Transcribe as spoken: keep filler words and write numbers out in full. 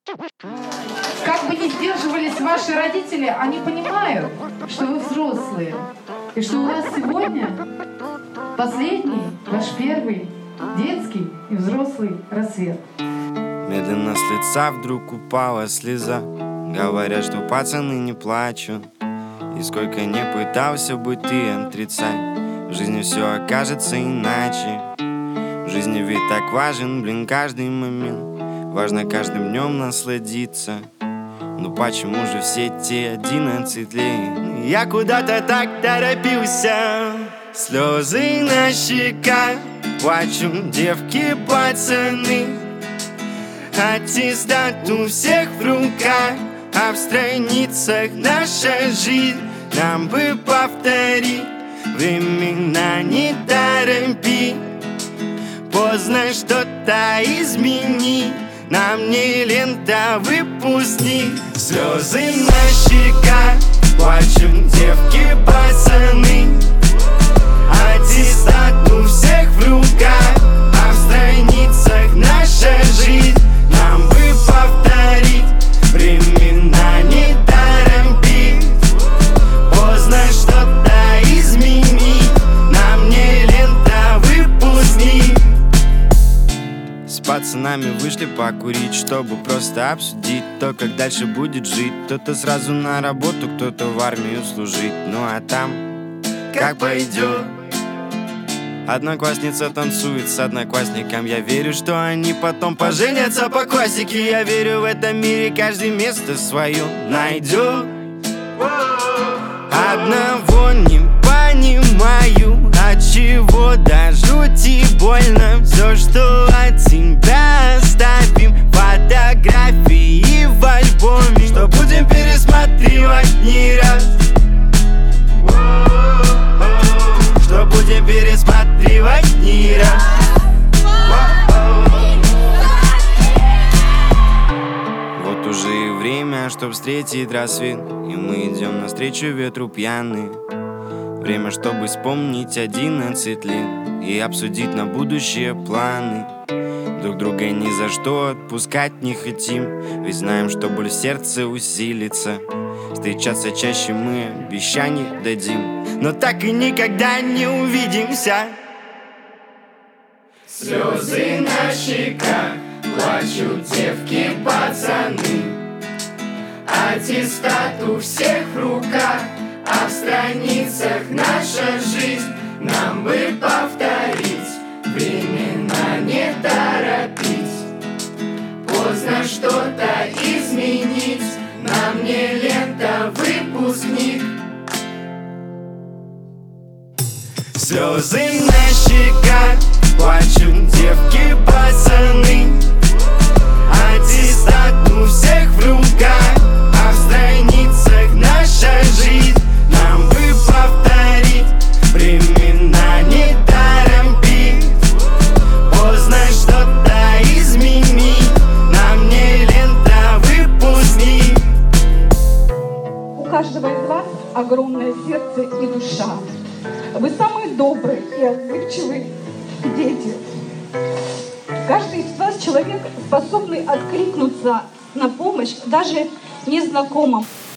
Как бы ни сдерживались ваши родители, они понимают, что вы взрослые. И что у вас сегодня последний, ваш первый детский и взрослый рассвет. Медленно с лица вдруг упала слеза. Говорят, что пацаны не плачут. И сколько не пытался бы ты отрицать, в жизни все окажется иначе. В жизни ведь так важен, блин, каждый момент. Важно каждым днем насладиться. Ну почему же все те одиннадцать лет я куда-то так торопился? Слезы на щеках, плачут девки, пацаны. Аттестат у всех в руках, а в страницах наша жизнь. Нам бы повторить времена, не торопи. Поздно что-то изменить, нам не лента, выпускник. Слезы на щеках, плачут девки, пацаны. Аттестат у всех в руках, а в страницах наша жизнь. Нам бы повторить времена, не торопи. Поздно что-то изменить, нам не лента, выпускник. С пацанами вышли покурить, чтобы просто обсудить то, как дальше будет жить. Кто-то сразу на работу, кто-то в армию служить. Ну а там как пойдет. Одноклассница танцует с одноклассником. Я верю, что они потом поженятся по классике. Я верю, в этом мире каждый место свое найдет. Одного не понимаю, от чего до жути больно. Все, что от тебя оставим, фотографии в альбоме, что будем пересматривать не раз. Что будем пересматривать не раз. Вот уже и время, чтоб встретить рассвет, и мы идем навстречу ветру пьяные. Время, чтобы вспомнить одиннадцать лет и обсудить на будущее планы. Друг друга ни за что отпускать не хотим, ведь знаем, что боль в сердце усилится. Встречаться чаще мы обещаний дадим, но так и никогда не увидимся. Слезы на щеках, плачут девки, пацаны. Аттестат у всех в руках, а в страницах наша жизнь. Нам бы повторить времена, не торопить. Поздно что-то изменить, нам не лента, выпускник. Слезы на щеках, плачут девки, пацаны. Аттестат у всех в руках, а в страницах наша жизнь. Нам бы повторить времена, не торопить. Поздно что-то изменить, нам не лента, выпускник. У каждого из вас огромное сердце и душа. Вы самые добрые и отзывчивые дети. Каждый из вас человек, способный откликнуться на помощь даже незнакомым.